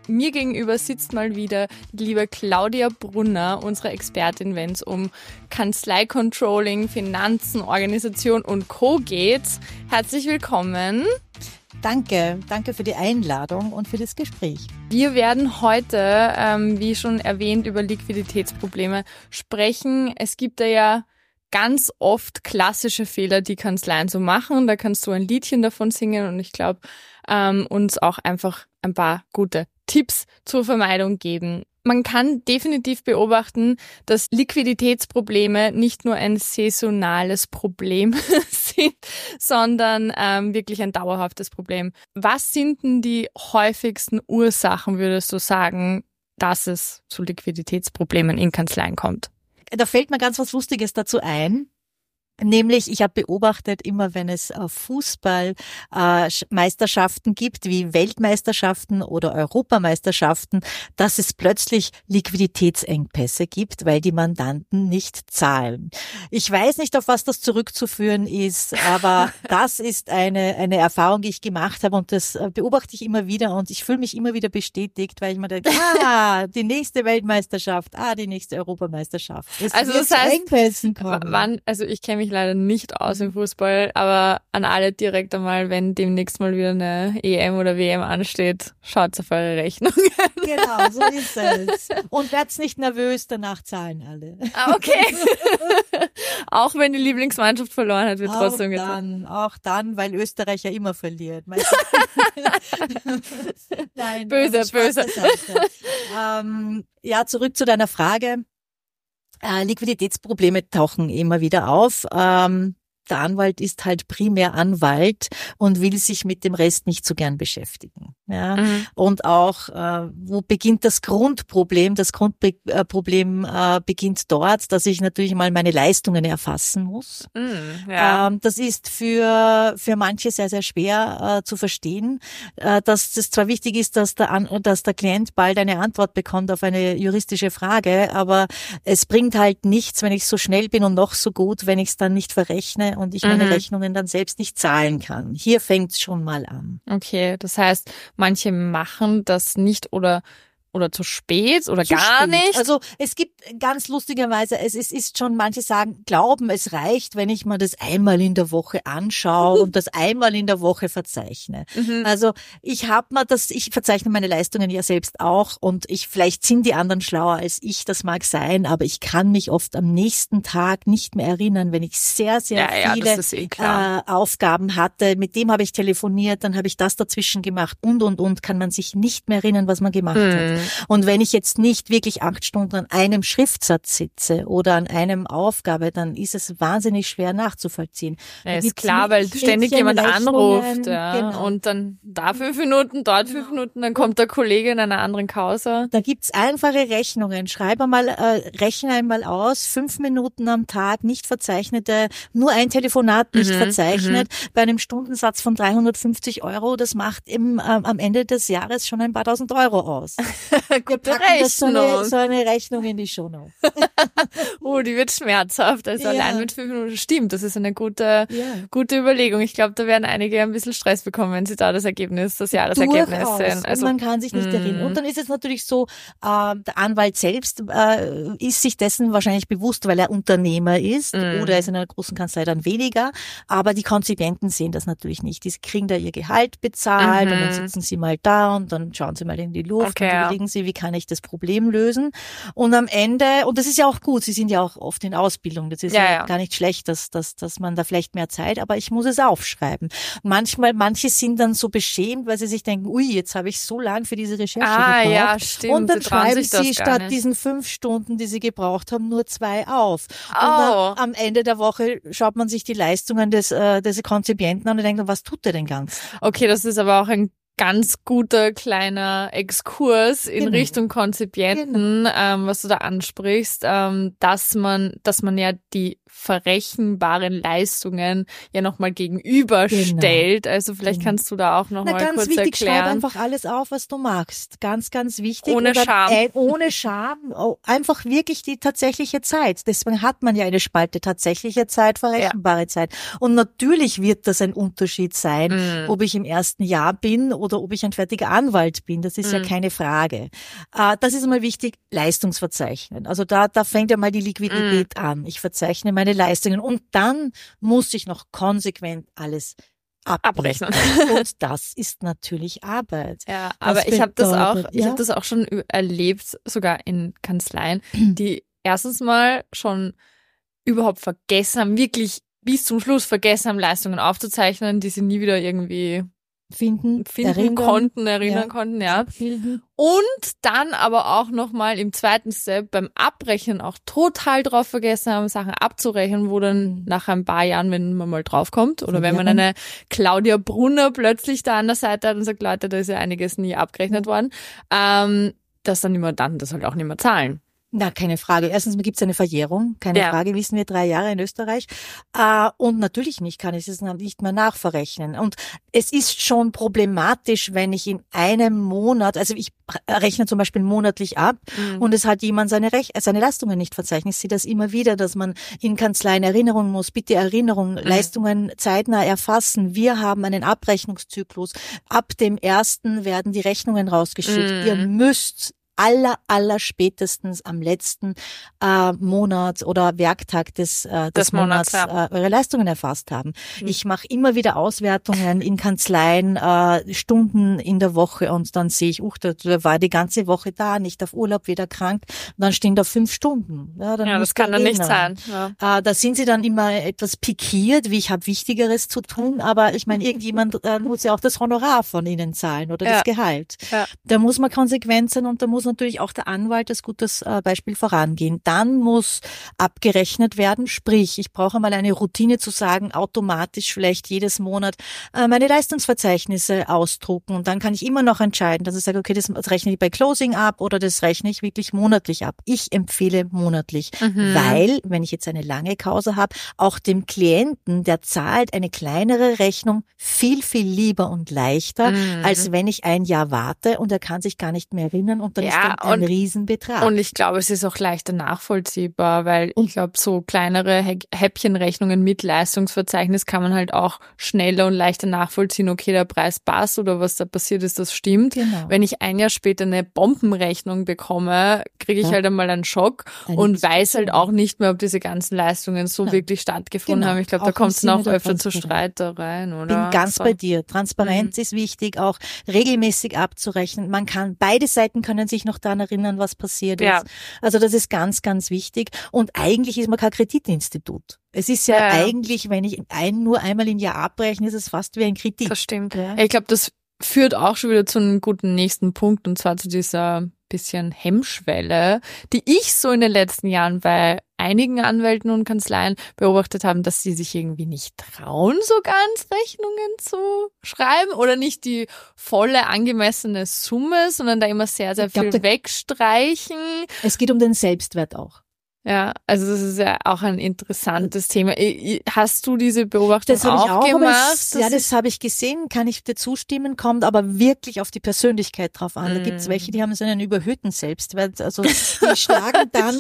Mir gegenüber sitzt mal wieder die liebe Claudia Brunner, unsere Expertin, wenn es um Kanzlei-Controlling, Finanzen, Organisation und Co. geht. Herzlich willkommen. Danke für die Einladung und für das Gespräch. Wir werden heute, wie schon erwähnt, über Liquiditätsprobleme sprechen. Es gibt da ja ganz oft klassische Fehler, die Kanzleien so machen. Da kannst du ein Liedchen davon singen und ich glaube, uns auch einfach ein paar gute Tipps zur Vermeidung geben. Man kann definitiv beobachten, dass Liquiditätsprobleme nicht nur ein saisonales Problem sind, sondern wirklich ein dauerhaftes Problem. Was sind denn die häufigsten Ursachen, würdest du sagen, dass es zu Liquiditätsproblemen in Kanzleien kommt? Da fällt mir ganz was Lustiges dazu ein. Nämlich, ich habe beobachtet, immer wenn es Fußballmeisterschaften gibt, wie Weltmeisterschaften oder Europameisterschaften, dass es plötzlich Liquiditätsengpässe gibt, weil die Mandanten nicht zahlen. Ich weiß nicht, auf was das zurückzuführen ist, aber das ist eine Erfahrung, die ich gemacht habe und das beobachte ich immer wieder und ich fühle mich immer wieder bestätigt, weil ich mir denke, die nächste Weltmeisterschaft, die nächste Europameisterschaft. Also das heißt, ich kenne mich leider nicht aus im Fußball, aber an alle direkt einmal, wenn demnächst mal wieder eine EM oder WM ansteht, schaut auf eure Rechnungen. Genau, so ist es. Und werd's nicht nervös, danach zahlen alle. Okay. Auch wenn die Lieblingsmannschaft verloren hat, wird trotzdem gezahlt. Auch dann, weil Österreich ja immer verliert. Nein, böse. Zurück zu deiner Frage. Liquiditätsprobleme tauchen immer wieder auf. Der Anwalt ist halt primär Anwalt und will sich mit dem Rest nicht so gern beschäftigen. Ja. Und auch, wo beginnt das Grundproblem? Das Grundproblem beginnt dort, dass ich natürlich mal meine Leistungen erfassen muss. Das ist für manche sehr, sehr schwer zu verstehen, dass das zwar wichtig ist, dass der Klient bald eine Antwort bekommt auf eine juristische Frage, aber es bringt halt nichts, wenn ich so schnell bin und noch so gut, wenn ich es dann nicht verrechne und ich meine Rechnungen dann selbst nicht zahlen kann. Hier fängt's schon mal an. Okay, das heißt, manche machen das nicht oder zu spät oder gar nicht. Also es gibt ganz lustigerweise, es ist schon, manche glauben, es reicht, wenn ich mir das einmal in der Woche anschaue und das einmal in der Woche verzeichne. Also ich verzeichne meine Leistungen ja selbst auch und vielleicht sind die anderen schlauer als ich, das mag sein, aber ich kann mich oft am nächsten Tag nicht mehr erinnern, wenn ich sehr, sehr viele Aufgaben hatte. Mit dem habe ich telefoniert, dann habe ich das dazwischen gemacht und kann man sich nicht mehr erinnern, was man gemacht hat. Und wenn ich jetzt nicht wirklich 8 Stunden an einem Schriftsatz sitze oder an einem Aufgabe, dann ist es wahnsinnig schwer nachzuvollziehen. Ja, ist klar, weil ständig jemand anruft, genau. Und dann da 5 Minuten, dort 5 Minuten, dann kommt der Kollege in einer anderen Causa. Da gibt's einfache Rechnungen. Rechne einmal aus, 5 Minuten am Tag, nicht verzeichnete, nur ein Telefonat nicht verzeichnet, bei einem Stundensatz von 350 €, das macht am Ende des Jahres schon ein paar tausend Euro aus. Gute Rechnung. So eine Rechnung in die Shownotes. Die wird schmerzhaft. Also allein mit 5 Minuten stimmt. Das ist eine gute Überlegung. Ich glaube, da werden einige ein bisschen Stress bekommen, wenn sie da das Jahresergebnis sehen. Also, und man kann sich nicht erinnern. Und dann ist es natürlich so, der Anwalt selbst ist sich dessen wahrscheinlich bewusst, weil er Unternehmer ist oder er ist in einer großen Kanzlei dann weniger. Aber die Konzipienten sehen das natürlich nicht. Die kriegen da ihr Gehalt bezahlt und dann sitzen sie mal da und dann schauen sie mal in die Luft und überlegen sie, wie kann ich das Problem lösen. Und am Ende, und das ist ja auch gut, sie sind ja auch oft in Ausbildung, das ist ja gar nicht schlecht, dass man da vielleicht mehr Zeit, aber ich muss es aufschreiben. Manche sind dann so beschämt, weil sie sich denken, jetzt habe ich so lange für diese Recherche gebraucht. Ja, stimmt. Und dann schreiben sie statt diesen 5 Stunden, die sie gebraucht haben, nur 2 auf. Und dann am Ende der Woche schaut man sich die Leistungen des Konzipienten an und denkt, was tut der denn ganz? Okay, das ist aber auch ein ganz guter kleiner Exkurs in Richtung Konzipienten, was du da ansprichst, dass man ja die verrechenbaren Leistungen ja nochmal gegenüberstellt. Genau. Also vielleicht kannst du da auch nochmal kurz wichtig, erklären. Schreib einfach alles auf, was du magst. Ganz, ganz wichtig. Ohne Scham. Ohne Scham. Einfach wirklich die tatsächliche Zeit. Deswegen hat man ja eine Spalte tatsächliche Zeit, verrechenbare Zeit. Und natürlich wird das ein Unterschied sein, ob ich im ersten Jahr bin oder oder ob ich ein fertiger Anwalt bin. Das ist ja keine Frage. Das ist einmal wichtig, Leistungsverzeichnen. Also da fängt ja mal die Liquidität an. Ich verzeichne meine Leistungen und dann muss ich noch konsequent alles abrechnen. Und das ist natürlich Arbeit. Ja, aber ich habe das auch schon erlebt, sogar in Kanzleien, die erstens mal schon überhaupt vergessen haben, wirklich bis zum Schluss vergessen haben, Leistungen aufzuzeichnen, die sie nie wieder irgendwie erinnern konnten, ja. Und dann aber auch nochmal im zweiten Step beim Abrechnen auch total drauf vergessen haben, Sachen abzurechnen, wo dann nach ein paar Jahren, wenn man mal draufkommt, oder wenn man eine Claudia Brunner plötzlich da an der Seite hat und sagt, Leute, da ist ja einiges nie abgerechnet worden, dass dann immer dann das halt auch nicht mehr zahlen. Na, keine Frage. Erstens gibt es eine Verjährung, keine Frage, wissen wir 3 Jahre in Österreich. Und natürlich kann ich es nicht mehr nachverrechnen. Und es ist schon problematisch, wenn ich in einem Monat, also ich rechne zum Beispiel monatlich ab und es hat jemand seine Leistungen nicht verzeichnet. Ich sehe das immer wieder, dass man in Kanzleien Erinnerung muss. Bitte Erinnerung, Leistungen zeitnah erfassen. Wir haben einen Abrechnungszyklus. Ab dem 1. werden die Rechnungen rausgeschickt. Ihr müsst aller spätestens am letzten Monat oder Werktag des Monats eure Leistungen erfasst haben. Ich mache immer wieder Auswertungen in Kanzleien, Stunden in der Woche und dann sehe ich, da war die ganze Woche da, nicht auf Urlaub, weder krank. Und dann stehen da 5 Stunden. Ja, das kann dann nicht sein. Ja. Da sind sie dann immer etwas pikiert, wie ich habe Wichtigeres zu tun, aber ich meine, irgendjemand muss ja auch das Honorar von ihnen zahlen oder das Gehalt. Ja. Da muss man konsequent sein und da muss natürlich auch der Anwalt als gutes Beispiel vorangehen. Dann muss abgerechnet werden, sprich, ich brauche mal eine Routine zu sagen, automatisch vielleicht jedes Monat meine Leistungsverzeichnisse ausdrucken und dann kann ich immer noch entscheiden, dass ich sage, okay, das rechne ich bei Closing ab oder das rechne ich wirklich monatlich ab. Ich empfehle monatlich, weil, wenn ich jetzt eine lange Causa habe, auch dem Klienten, der zahlt eine kleinere Rechnung viel lieber und leichter, als wenn ich ein Jahr warte und er kann sich gar nicht mehr erinnern und dann ist dann ein Riesenbetrag. Und ich glaube, es ist auch leichter nachvollziehbar, weil ich glaube, so kleinere Häppchenrechnungen mit Leistungsverzeichnis kann man halt auch schneller und leichter nachvollziehen, okay, der Preis passt oder was da passiert ist, das stimmt. Genau. Wenn ich ein Jahr später eine Bombenrechnung bekomme, kriege ich halt einmal einen Schock und weiß halt auch nicht mehr, ob diese ganzen Leistungen so wirklich stattgefunden haben. Ich glaube, da kommt es noch öfter zu Streitereien, oder? Bin ganz bei dir. Transparenz ist wichtig, auch regelmäßig abzurechnen. Man kann, beide Seiten können sich noch daran erinnern, was passiert ist. Also das ist ganz wichtig. Und eigentlich ist man kein Kreditinstitut. Es ist ja eigentlich, wenn ich nur einmal im Jahr abrechne, ist es fast wie ein Kredit. Das stimmt. Ja. Ich glaube, das führt auch schon wieder zu einem guten nächsten Punkt, und zwar zu dieser bisschen Hemmschwelle, die ich so in den letzten Jahren bei einigen Anwälten und Kanzleien beobachtet haben, dass sie sich irgendwie nicht trauen, so ganz Rechnungen zu schreiben oder nicht die volle angemessene Summe, sondern da immer sehr viel wegstreichen. Es geht um den Selbstwert auch. Ja, also das ist ja auch ein interessantes Thema. Hast du diese Beobachtung auch gemacht? Das habe ich gesehen, kann ich dir zustimmen, kommt aber wirklich auf die Persönlichkeit drauf an. Da gibt's welche, die haben so einen überhöhten Selbstwert, also die schlagen dann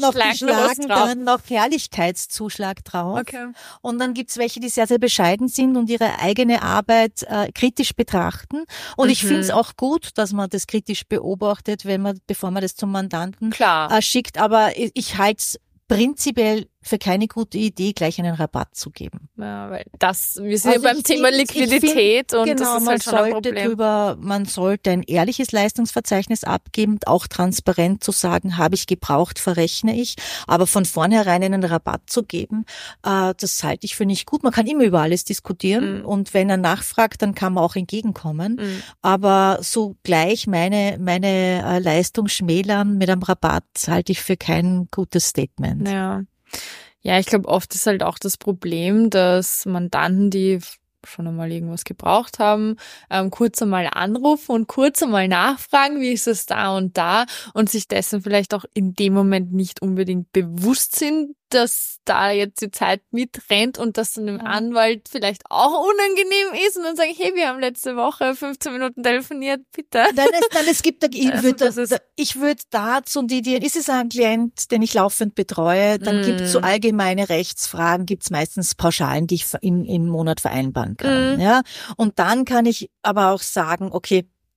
noch Herrlichkeitszuschlag drauf. Okay. Und dann gibt's welche, die sehr bescheiden sind und ihre eigene Arbeit kritisch betrachten. Und ich finde es auch gut, dass man das kritisch beobachtet, bevor man das zum Mandanten schickt. Aber ich halte es prinzipiell für keine gute Idee, gleich einen Rabatt zu geben. Ja, weil wir sind ja beim Thema Liquidität und das ist halt schon ein Problem. Man sollte ein ehrliches Leistungsverzeichnis abgeben, auch transparent zu sagen, habe ich gebraucht, verrechne ich. Aber von vornherein einen Rabatt zu geben, das halte ich für nicht gut. Man kann immer über alles diskutieren und wenn er nachfragt, dann kann man auch entgegenkommen. Aber so gleich meine Leistung schmälern mit einem Rabatt halte ich für kein gutes Statement. Ja, ich glaube, oft ist halt auch das Problem, dass Mandanten, die schon einmal irgendwas gebraucht haben, kurz einmal anrufen und kurz einmal nachfragen, wie ist es da und sich dessen vielleicht auch in dem Moment nicht unbedingt bewusst sind, dass da jetzt die Zeit mitrennt und dass dann dem Anwalt vielleicht auch unangenehm ist und dann sage ich, hey, wir haben letzte Woche 15 Minuten telefoniert, bitte. Es gibt, ich würde dazu, ist es ein Klient, den ich laufend betreue, dann gibt es so allgemeine Rechtsfragen, gibt es meistens Pauschalen, die ich im Monat vereinbaren kann. Ja? Und dann kann ich aber auch sagen, okay,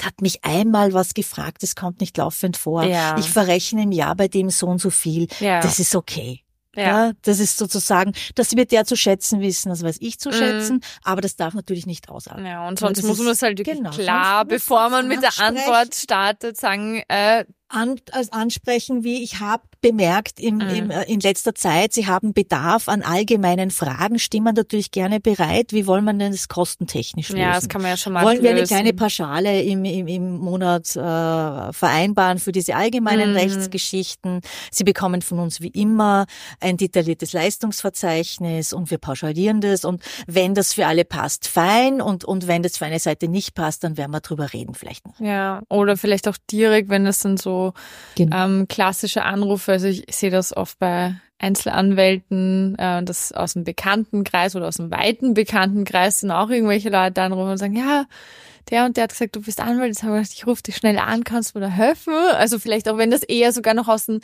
hat mich einmal was gefragt, das kommt nicht laufend vor. Ja. Ich verrechne im Jahr bei dem so und so viel. Ja. Das ist okay. Ja. Das ist sozusagen, das wird der zu schätzen wissen, das weiß ich zu schätzen, aber das darf natürlich nicht ausarten. Ja, und sonst muss man es halt wirklich genau, klar, bevor man mit der Antwort startet, sagen, ansprechen, wie ich habe bemerkt in letzter Zeit, Sie haben Bedarf an allgemeinen Fragen, stehen wir natürlich gerne bereit. Wie wollen wir denn das kostentechnisch lösen? Ja, das kann man ja schon mal Wollen wir eine lösen. kleine Pauschale im Monat vereinbaren für diese allgemeinen Rechtsgeschichten? Sie bekommen von uns wie immer ein detailliertes Leistungsverzeichnis und wir pauschalieren das. Und wenn das für alle passt, fein. Und wenn das für eine Seite nicht passt, dann werden wir drüber reden vielleicht noch. Ja, oder vielleicht auch direkt, wenn das dann so klassische Anrufe, also ich sehe das oft bei Einzelanwälten, das aus dem Bekanntenkreis oder aus dem weiten Bekanntenkreis sind auch irgendwelche Leute anrufen und sagen, ja, der und der hat gesagt, du bist Anwalt, jetzt habe ich gedacht, ich rufe dich schnell an, kannst du mir da helfen? Also vielleicht auch, wenn das eher sogar noch aus dem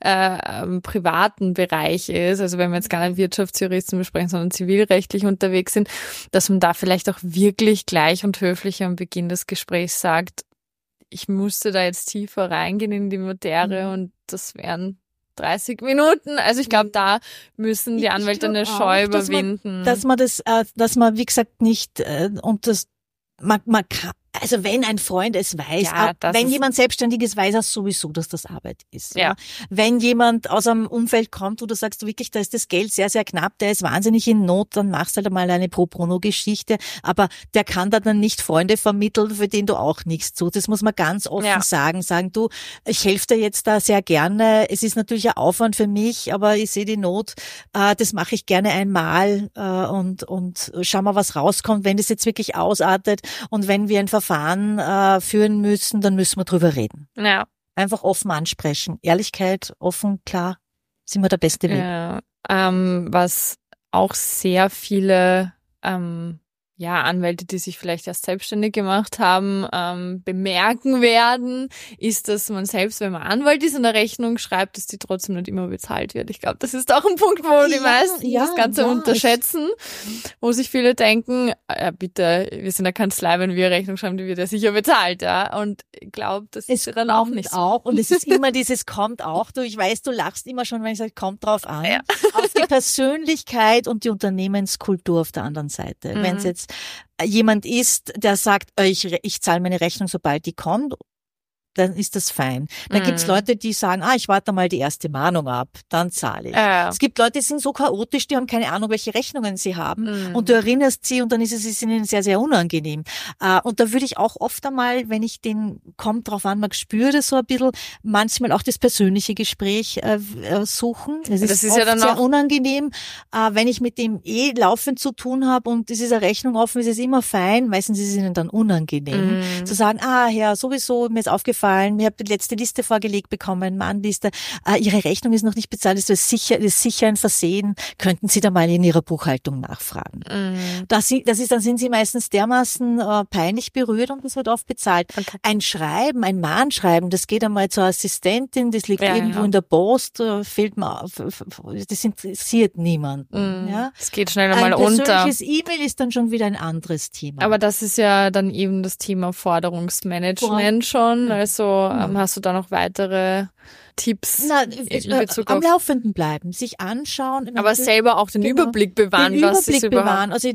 privaten Bereich ist, also wenn wir jetzt gar nicht Wirtschaftsjuristen besprechen, sondern zivilrechtlich unterwegs sind, dass man da vielleicht auch wirklich gleich und höflich am Beginn des Gesprächs sagt, ich musste da jetzt tiefer reingehen in die Materie und das wären 30 Minuten. Also ich glaube, da müssen die Anwälte eine Scheu überwinden. Dass man, wie gesagt, nicht, und das, man kann, also wenn ein Freund es weiß, wenn jemand selbstständig ist, weiß er sowieso, dass das Arbeit ist. Ja. Wenn jemand aus einem Umfeld kommt, wo du sagst, wirklich, da ist das Geld sehr, sehr knapp, der ist wahnsinnig in Not, dann machst du halt mal eine Pro-Bono-Geschichte, aber der kann da dann nicht Freunde vermitteln, für den du auch nichts tust. Das muss man ganz offen sagen, du, ich helfe dir jetzt da sehr gerne, es ist natürlich ein Aufwand für mich, aber ich sehe die Not, das mache ich gerne einmal und schau mal, was rauskommt, wenn das jetzt wirklich ausartet und wenn wir ein Verfahren führen müssen, dann müssen wir drüber reden. Ja. Einfach offen ansprechen. Ehrlichkeit, offen, klar, sind wir der beste Weg. Ja, was auch sehr viele Anwälte, die sich vielleicht erst selbstständig gemacht haben, bemerken werden, ist, dass man selbst, wenn man Anwalt ist und eine Rechnung schreibt, dass die trotzdem nicht immer bezahlt wird. Ich glaube, das ist auch ein Punkt, wo die meisten das Ganze unterschätzen, wo sich viele denken, bitte, wir sind eine Kanzlei, wenn wir eine Rechnung schreiben, die wird ja sicher bezahlt, ja. Und ich glaube, das ist dann auch nicht so. Und es ist immer dieses kommt auch. Ich weiß, du lachst immer schon, wenn ich sage, kommt drauf an. Ja. Auf die Persönlichkeit und die Unternehmenskultur auf der anderen Seite. Wenn es jetzt jemand ist, der sagt, ich zahle meine Rechnung, sobald die kommt, dann ist das fein. Dann gibt's Leute, die sagen, ich warte mal die erste Mahnung ab, dann zahle ich. Es gibt Leute, die sind so chaotisch, die haben keine Ahnung, welche Rechnungen sie haben und du erinnerst sie und dann ist es ihnen sehr, sehr unangenehm. Und da würde ich auch oft einmal, wenn ich kommt drauf an, man spüre das so ein bisschen, manchmal auch das persönliche Gespräch suchen. Das ist oft ja dann sehr unangenehm. Wenn ich mit dem laufend zu tun habe und es ist eine Rechnung offen, ist es immer fein. Meistens ist es ihnen dann unangenehm. Zu sagen, Herr, sowieso, mir ist aufgefallen, ich habe die letzte Liste vorgelegt bekommen, Mahnliste. Ihre Rechnung ist noch nicht bezahlt, das ist sicher ein Versehen. Könnten Sie da mal in Ihrer Buchhaltung nachfragen? Dann sind Sie meistens dermaßen peinlich berührt und das wird oft bezahlt. Okay. Ein Mahnschreiben, das geht einmal zur Assistentin, das liegt irgendwo in der Post, fehlt mir auf, das interessiert niemanden. Ja? Es geht schnell einmal unter. Ein persönliches E-Mail ist dann schon wieder ein anderes Thema. Aber das ist ja dann eben das Thema Forderungsmanagement schon. Also hast du da noch weitere Tipps in Bezug am auf Laufenden bleiben, sich anschauen. Aber selber auch den Überblick bewahren. Also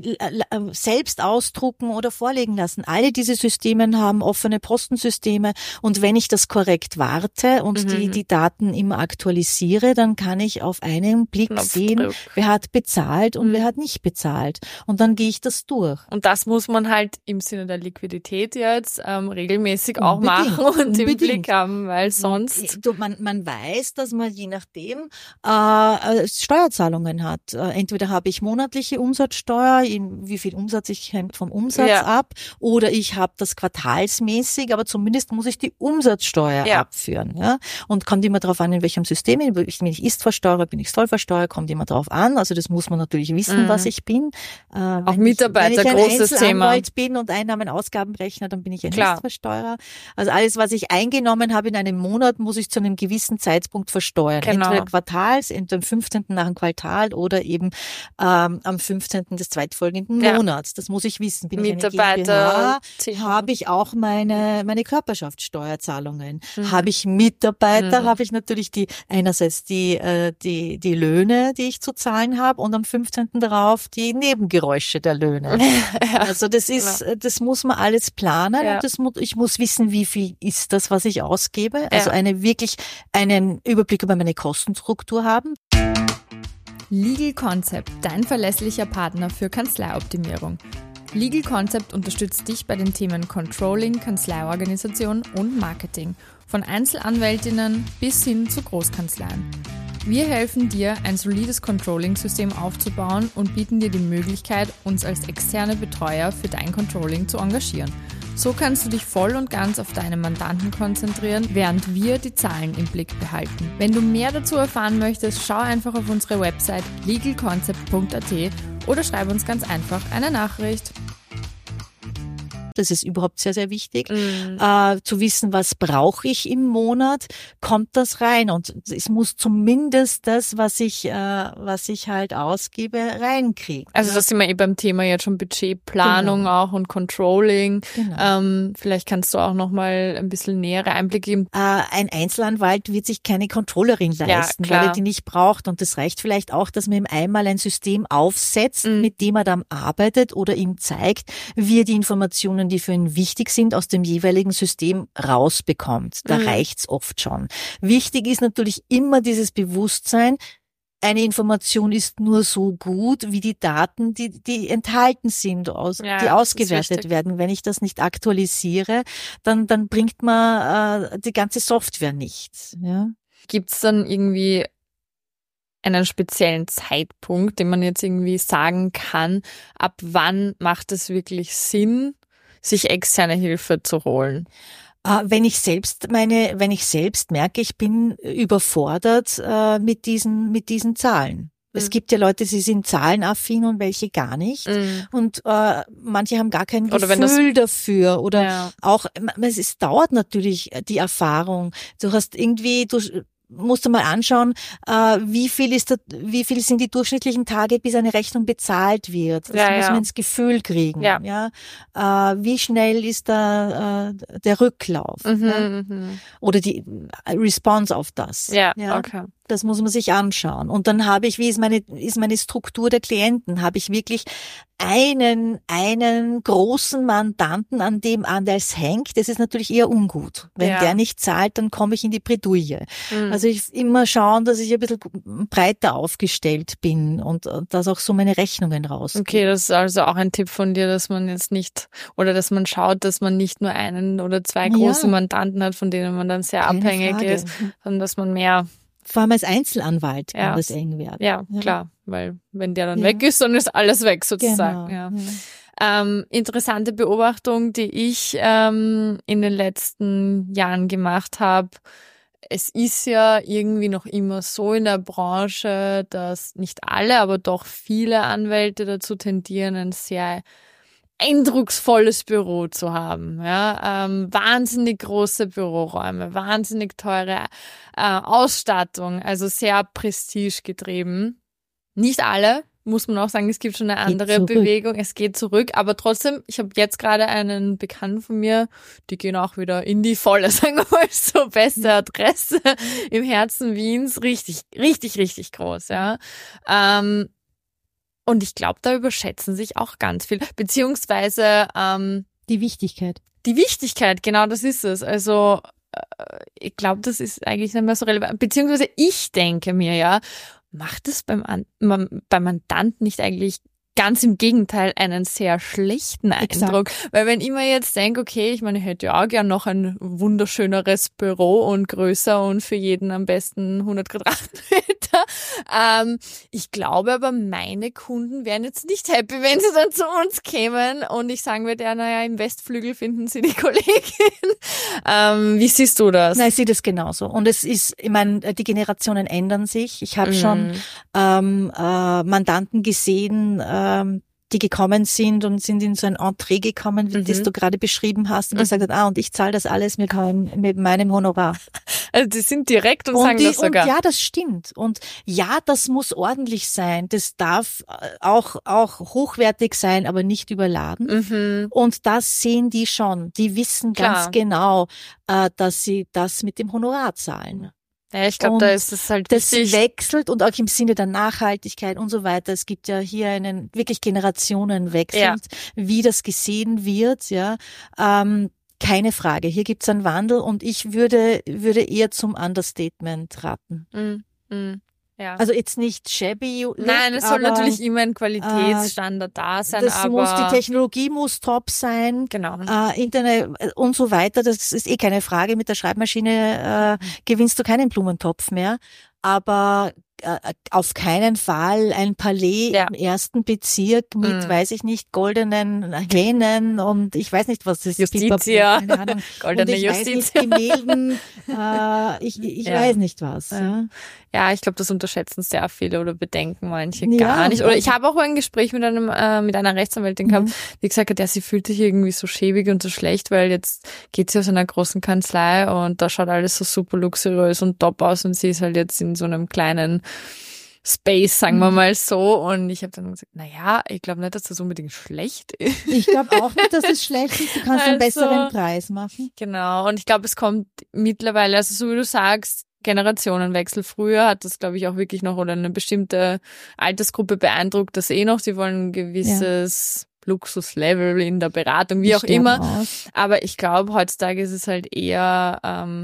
selbst ausdrucken oder vorlegen lassen. Alle diese Systeme haben offene Postensysteme und wenn ich das korrekt warte und die Daten immer aktualisiere, dann kann ich auf einen Blick sehen, wer hat bezahlt und wer hat nicht bezahlt. Und dann gehe ich das durch. Und das muss man halt im Sinne der Liquidität jetzt regelmäßig auch machen und im Blick haben, weil sonst... Man weiß, dass man je nachdem Steuerzahlungen hat. Entweder habe ich monatliche Umsatzsteuer, wie viel Umsatz hängt vom Umsatz ab, oder ich habe das quartalsmäßig, aber zumindest muss ich die Umsatzsteuer abführen. Ja? Und kommt immer darauf an, in welchem System. Bin ich Ist-Versteuerer, bin ich Soll-Versteuerer, kommt immer darauf an. Also das muss man natürlich wissen, was ich bin. Auch Mitarbeiter, großes Thema. Wenn ich ein Einzelanwalt bin und Einnahmen-Ausgabenrechner, dann bin ich ein Ist-Versteuerer. Also alles, was ich eingenommen habe in einem Monat, muss ich zu einem einem gewissen Zeitpunkt versteuern. Genau. Entweder quartals, entweder am 15. nach dem Quartal oder eben am 15. des zweitfolgenden Monats. Das muss ich wissen. Bin Mitarbeiter, ich eine GmbH, habe ich auch meine Körperschaftssteuerzahlungen. Habe ich Mitarbeiter, habe ich natürlich einerseits die Löhne, die ich zu zahlen habe, und am 15. darauf die Nebengeräusche der Löhne. Also das muss man alles planen, und ich muss wissen, wie viel ist das, was ich ausgebe. Also einen Überblick über meine Kostenstruktur haben. Legal Concept, dein verlässlicher Partner für Kanzleioptimierung. Legal Concept unterstützt dich bei den Themen Controlling, Kanzleiorganisation und Marketing. Von Einzelanwältinnen bis hin zu Großkanzleien. Wir helfen dir, ein solides Controlling-System aufzubauen und bieten dir die Möglichkeit, uns als externe Betreuer für dein Controlling zu engagieren. So kannst du dich voll und ganz auf deine Mandanten konzentrieren, während wir die Zahlen im Blick behalten. Wenn du mehr dazu erfahren möchtest, schau einfach auf unsere Website legalconcept.at oder schreib uns ganz einfach eine Nachricht. Das ist überhaupt sehr, sehr wichtig, zu wissen, was brauche ich im Monat, kommt das rein, und es muss zumindest das, was ich halt ausgebe, reinkriegen. Also das sind wir beim Thema jetzt schon Budgetplanung auch und Controlling. Genau. Vielleicht kannst du auch noch mal ein bisschen nähere Einblicke geben. Ein Einzelanwalt wird sich keine Controllerin leisten, weil er die nicht braucht, und das reicht vielleicht auch, dass man ihm einmal ein System aufsetzt, mit dem er dann arbeitet oder ihm zeigt, wie er die Informationen, die für ihn wichtig sind, aus dem jeweiligen System rausbekommt. Da reicht's oft schon. Wichtig ist natürlich immer dieses Bewusstsein, eine Information ist nur so gut wie die Daten, die enthalten sind, die ausgewertet werden. Wenn ich das nicht aktualisiere, dann bringt man die ganze Software nichts. Ja? Gibt's dann irgendwie einen speziellen Zeitpunkt, den man jetzt irgendwie sagen kann, ab wann macht es wirklich Sinn, sich externe Hilfe zu holen? Wenn ich selbst merke, ich bin überfordert mit diesen Zahlen. Es gibt ja Leute, sie sind zahlenaffin und welche gar nicht. Und manche haben gar kein Gefühl dafür. Oder auch, es dauert natürlich die Erfahrung. Du musst du mal anschauen, wie viel sind die durchschnittlichen Tage, bis eine Rechnung bezahlt wird. Das muss man ins Gefühl kriegen. Ja. Wie schnell ist da der Rücklauf? Oder die Response auf das. Okay. Das muss man sich anschauen. Und dann habe ich, wie ist meine Struktur der Klienten? Habe ich wirklich einen großen Mandanten, an der es hängt? Das ist natürlich eher ungut. Wenn der nicht zahlt, dann komme ich in die Bredouille. Also ich immer schauen, dass ich ein bisschen breiter aufgestellt bin und dass auch so meine Rechnungen rausgehen. Okay, das ist also auch ein Tipp von dir, dass man jetzt nicht, oder dass man schaut, dass man nicht nur einen oder zwei große Mandanten hat, von denen man dann sehr abhängig ist, sondern dass man mehr... Vor allem als Einzelanwalt kann das eng werden. Ja, klar, weil wenn der dann weg ist, dann ist alles weg sozusagen. Genau. Interessante Beobachtung, die ich in den letzten Jahren gemacht habe. Es ist ja irgendwie noch immer so in der Branche, dass nicht alle, aber doch viele Anwälte dazu tendieren, ein sehr eindrucksvolles Büro zu haben, wahnsinnig große Büroräume, wahnsinnig teure Ausstattung, also sehr prestigegetrieben. Nicht alle, muss man auch sagen, es gibt schon eine andere Bewegung, es geht zurück, aber trotzdem, ich habe jetzt gerade einen Bekannten von mir, die gehen auch wieder in die volle, sagen wir mal so, beste Adresse im Herzen Wiens, richtig, richtig, richtig groß, und ich glaube, da überschätzen sich auch ganz viel, beziehungsweise die Wichtigkeit. Die Wichtigkeit, genau, das ist es. Also ich glaube, das ist eigentlich nicht mehr so relevant. Beziehungsweise ich denke mir macht es beim Mandanten nicht eigentlich ganz im Gegenteil einen sehr schlechten Eindruck. Weil wenn ich mir jetzt denke, okay, ich meine, ich hätte ja auch gern noch ein wunderschöneres Büro und größer und für jeden am besten 100 Quadratmeter. Ich glaube aber, meine Kunden wären jetzt nicht happy, wenn sie dann zu uns kämen und ich sagen würde, im Westflügel finden sie die Kollegin. Wie siehst du das? Nein, ich sehe das genauso. Und es ist, ich meine, die Generationen ändern sich. Ich habe schon Mandanten gesehen, die gekommen sind und sind in so ein Entree gekommen, wie das du gerade beschrieben hast, und gesagt hat, und ich zahle das alles mit meinem Honorar. Also die sind direkt und sagen das sogar. Und ja, das stimmt. Und ja, das muss ordentlich sein. Das darf auch hochwertig sein, aber nicht überladen. Und das sehen die schon. Die wissen ganz genau, dass sie das mit dem Honorar zahlen. Ja, ich glaube, da ist es halt das wichtig. Wechselt und auch im Sinne der Nachhaltigkeit und so weiter. Es gibt ja hier einen wirklich Generationenwechsel, wie das gesehen wird, ja. Keine Frage. Hier gibt's einen Wandel und ich würde eher zum Understatement raten. Ja. Also jetzt nicht shabby. Nein, es soll natürlich immer ein Qualitätsstandard da sein. Die Technologie muss top sein. Genau. Internet und so weiter. Das ist keine Frage. Mit der Schreibmaschine gewinnst du keinen Blumentopf mehr. Aber auf keinen Fall ein Palais im ersten Bezirk mit, weiß ich nicht, goldenen Hähnen und ich weiß nicht, was das ist. Justitia. Keine Ahnung. Goldene und ich Justitia. Weiß nicht, Gemälden, ich weiß nicht was. Ja, ich glaube, das unterschätzen sehr viele oder bedenken manche gar nicht. Oder ich habe auch ein Gespräch mit einer Rechtsanwältin gehabt, die gesagt hat, sie fühlt sich irgendwie so schäbig und so schlecht, weil jetzt geht sie aus einer großen Kanzlei und da schaut alles so super luxuriös und top aus und sie ist halt jetzt in so einem kleinen Space, sagen wir mal so. Und ich habe dann gesagt, ich glaube nicht, dass das unbedingt schlecht ist. Ich glaube auch nicht, dass es schlecht ist. Du kannst einen besseren Preis machen. Genau. Und ich glaube, es kommt mittlerweile, also so wie du sagst, Generationenwechsel. Früher hat das, glaube ich, auch wirklich noch oder eine bestimmte Altersgruppe beeindruckt, das noch. Sie wollen ein gewisses Luxuslevel in der Beratung, wie auch immer. Aber ich glaube, heutzutage ist es halt eher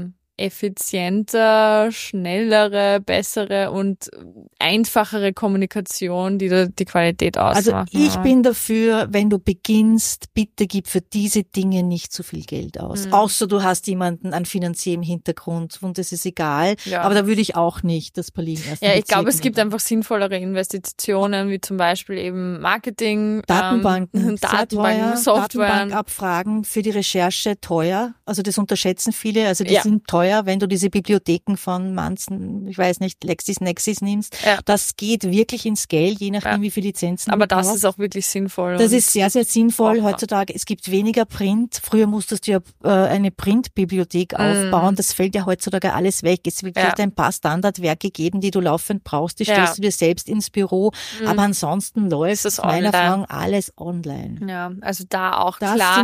effizienter, schnellere, bessere und einfachere Kommunikation, die die Qualität ausmacht. Also ich bin dafür, wenn du beginnst, bitte gib für diese Dinge nicht zu viel Geld aus. Außer du hast jemanden an finanziellem Hintergrund und das ist egal. Ja. Aber da würde ich auch nicht das Palais erst. Ja, ich glaube, es gibt einfach sinnvollere Investitionen, wie zum Beispiel eben Marketing, Datenbanken, Software. Datenbankabfragen für die Recherche teuer. Also das unterschätzen viele. Also die sind teuer, wenn du diese Bibliotheken von Manson, ich weiß nicht, LexisNexis nimmst. Ja. Das geht wirklich ins Geld, je nachdem, wie viele Lizenzen aber du das ist auch wirklich sinnvoll. Das ist sehr, sehr sinnvoll heutzutage. Es gibt weniger Print. Früher musstest du ja eine Printbibliothek aufbauen. Das fällt ja heutzutage alles weg. Es wird vielleicht ein paar Standardwerke geben, die du laufend brauchst. Die stellst du dir selbst ins Büro. Aber ansonsten läuft es meiner Erfahrung alles online. Ja, also da auch das klar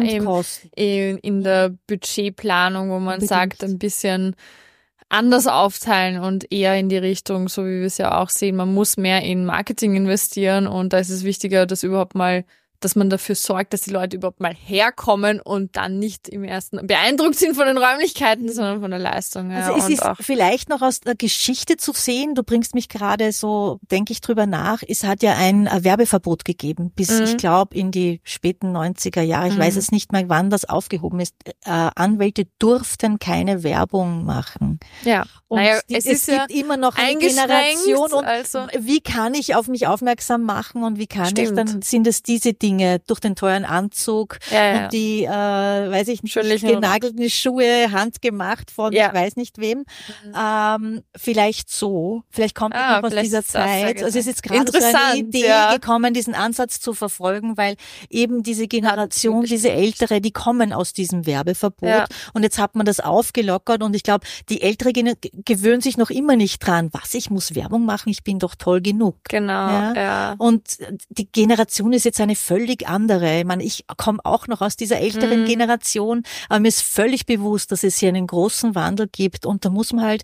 in der Budgetplanung, wo man sagt, ein bisschen anders aufteilen und eher in die Richtung, so wie wir es ja auch sehen, man muss mehr in Marketing investieren und da ist es wichtiger, dass man dafür sorgt, dass die Leute überhaupt mal herkommen und dann nicht im ersten beeindruckt sind von den Räumlichkeiten, sondern von der Leistung. Ja, also es ist vielleicht noch aus der Geschichte zu sehen, du bringst mich gerade so, denke ich drüber nach, es hat ja ein Werbeverbot gegeben, bis ich glaube in die späten 90er Jahre, ich weiß es nicht mehr, wann das aufgehoben ist. Anwälte durften keine Werbung machen. Ja, und es gibt immer noch eine Generation und wie kann ich auf mich aufmerksam machen und wie kann ich, dann sind es diese Dinge durch den teuren Anzug und die, weiß ich nicht, genagelten Schuhe, handgemacht von ich weiß nicht wem. Vielleicht kommt noch aus dieser Zeit. Also es ist jetzt gerade so eine Idee gekommen, diesen Ansatz zu verfolgen, weil eben diese Generation, diese Ältere, die kommen aus diesem Werbeverbot und jetzt hat man das aufgelockert und ich glaube, die Ältere gewöhnen sich noch immer nicht dran, ich muss Werbung machen, ich bin doch toll genug. Genau, Und die Generation ist jetzt eine völlig andere. Ich meine, ich komme auch noch aus dieser älteren Generation, aber mir ist völlig bewusst, dass es hier einen großen Wandel gibt und da muss man halt,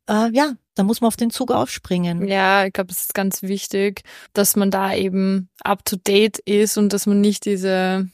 da muss man auf den Zug aufspringen. Ja, ich glaube, es ist ganz wichtig, dass man da eben up to date ist und dass man nicht diese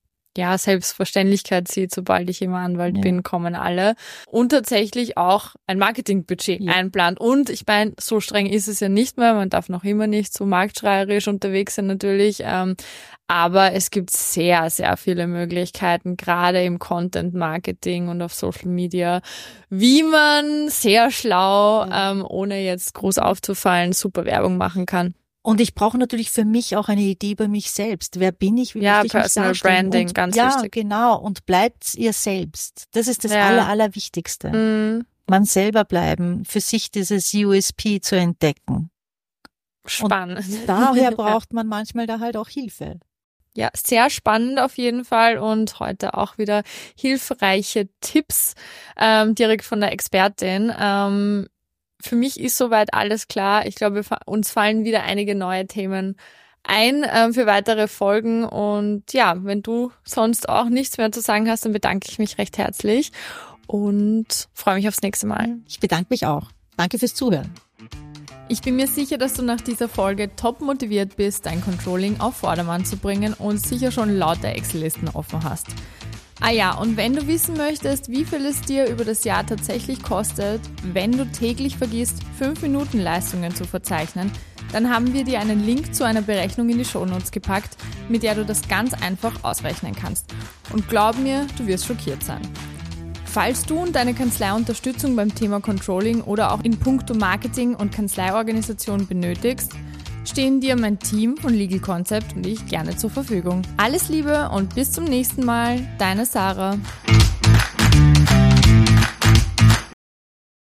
Selbstverständlichkeit sieht, sobald ich immer Anwalt bin, kommen alle. Und tatsächlich auch ein Marketingbudget einplant. Und ich meine, so streng ist es ja nicht mehr. Man darf noch immer nicht so marktschreierisch unterwegs sein natürlich. Aber es gibt sehr, sehr viele Möglichkeiten, gerade im Content-Marketing und auf Social Media, wie man sehr schlau, ohne jetzt groß aufzufallen, super Werbung machen kann. Und ich brauche natürlich für mich auch eine Idee über mich selbst. Wer bin ich? Wie möchte ich Personal mich darstellen? Branding, und, ganz wichtig. Ja, genau. Und bleibt ihr selbst. Das ist das Allerwichtigste. Man selber bleiben, für sich dieses USP zu entdecken. Spannend. Und daher braucht man manchmal da halt auch Hilfe. Ja, sehr spannend auf jeden Fall und heute auch wieder hilfreiche Tipps direkt von der Expertin. Für mich ist soweit alles klar. Ich glaube, uns fallen wieder einige neue Themen ein für weitere Folgen. Und ja, wenn du sonst auch nichts mehr zu sagen hast, dann bedanke ich mich recht herzlich und freue mich aufs nächste Mal. Ich bedanke mich auch. Danke fürs Zuhören. Ich bin mir sicher, dass du nach dieser Folge top motiviert bist, dein Controlling auf Vordermann zu bringen und sicher schon lauter Excel-Listen offen hast. Ah ja, und wenn du wissen möchtest, wie viel es dir über das Jahr tatsächlich kostet, wenn du täglich vergisst, 5 Minuten Leistungen zu verzeichnen, dann haben wir dir einen Link zu einer Berechnung in die Shownotes gepackt, mit der du das ganz einfach ausrechnen kannst. Und glaub mir, du wirst schockiert sein. Falls du und deine Kanzlei Unterstützung beim Thema Controlling oder auch in puncto Marketing und Kanzleiorganisation benötigst, stehen dir mein Team von Legal Concept und ich gerne zur Verfügung. Alles Liebe und bis zum nächsten Mal, deine Sarah.